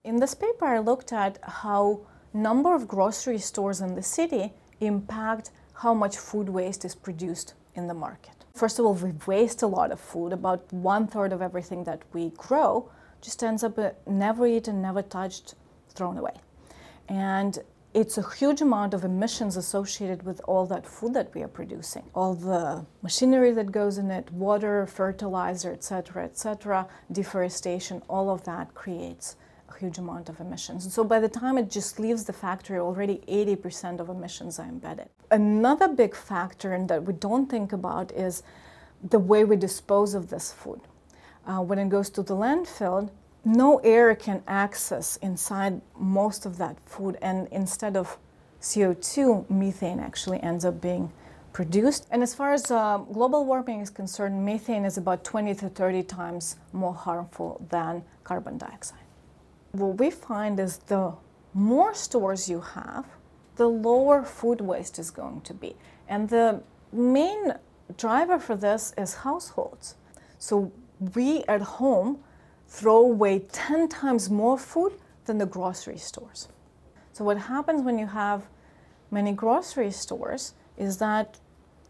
In this paper, I looked at how number of grocery stores in the city impact how much food waste is produced in the market. First of all, we waste a lot of food. About 1/3 of everything that we grow just ends up never eaten, never touched, thrown away. And it's a huge amount of emissions associated with all that food that we are producing. All the machinery that goes in it, water, fertilizer, etc., deforestation, all of that creates a huge amount of emissions. And so by the time it just leaves the factory, already 80% of emissions are embedded. Another big factor that we don't think about is the way we dispose of this food. When it goes to the landfill, no air can access inside most of that food, and instead of CO2, methane actually ends up being produced. And as far as global warming is concerned, methane is about 20 to 30 times more harmful than carbon dioxide. What we find is the more stores you have, the lower food waste is going to be. And the main driver for this is households. So we at home throw away 10 times more food than the grocery stores. So what happens when you have many grocery stores is that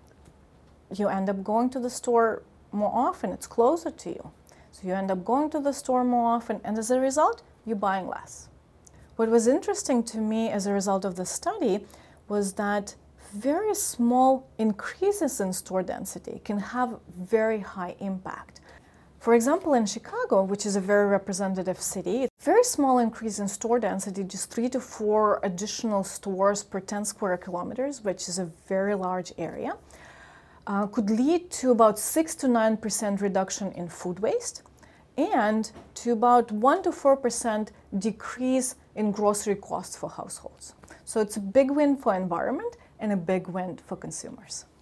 you end up going to the store more often. It's closer to you. So you end up going to the store more often, and as a result, you're buying less. What was interesting to me as a result of the study was that very small increases in store density can have very high impact. For example, in Chicago, which is a very representative city, a very small increase in store density, just 3 to 4 additional stores per 10 square kilometers, which is a very large area, could lead to about 6 to 9% reduction in food waste and to about 1 to 4% decrease in grocery costs for households. So it's a big win for environment and a big win for consumers.